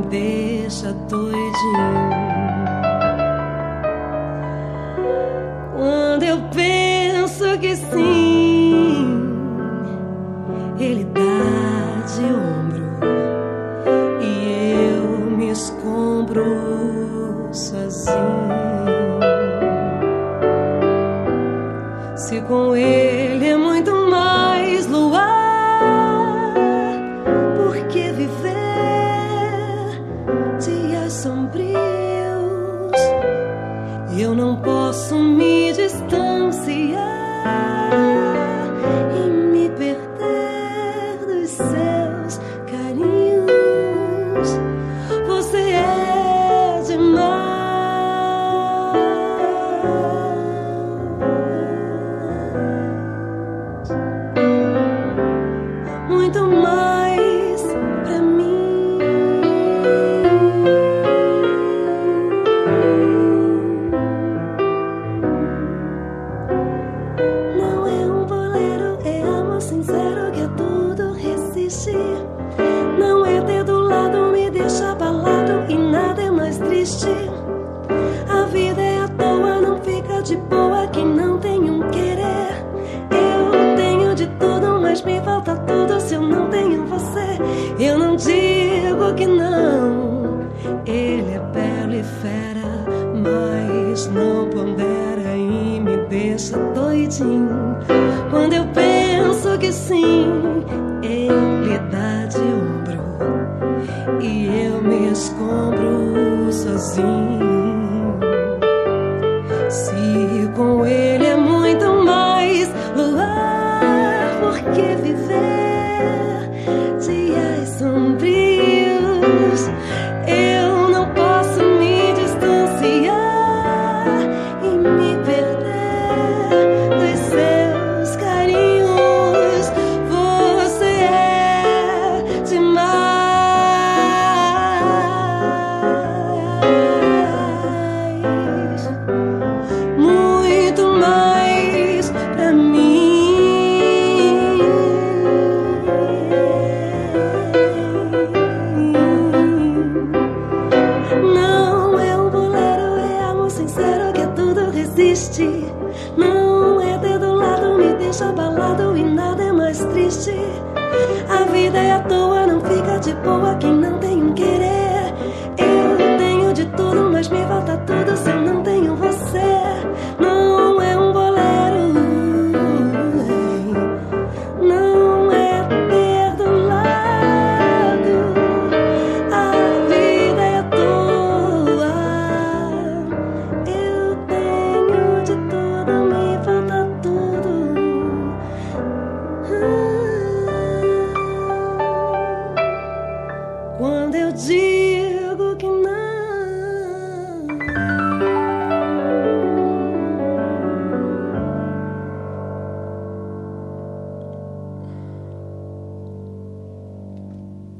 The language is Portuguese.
deixa doidinho. Quando eu penso que sim, ele dá de ombro e eu me escombro sozinho. Se com ele é muito mais luar, por que viver dias sombrios? Eu não posso me distanciar e me perder dos seus carinhos. Você é demais. Muito mais pra mim. Não é um bolero, é amor sincero que a tudo resiste. Não é ter do lado, me deixa abalado e nada é mais triste. A vida é à toa, não fica de boa que não tem um querer. Eu tenho de tudo, mas me falta tudo se eu não tenho você. Eu não digo que não. Ele é belo e fera, mas não pondera e me deixa doidinho. Quando eu penso que sim, ele dá de ombro e eu me escombro sozinho. Se com ele é muito mais luar, por que viver dias sombrios? Eu não posso me distanciar e me perder dos seus carinhos. Você é demais, muito mais pra mim. Não é um bolero, é amor sincero que a tudo resiste. Não é ter do lado, me deixa abalado e nada é mais triste. A vida é à toa, não fica de boa quem não tem um querer. Eu tenho de tudo, mas me falta tudo se eu não tenho você. Não é um bolero, não é ter do lado. A vida é à toa. Eu tenho de tudo, me falta tudo. Quando eu digo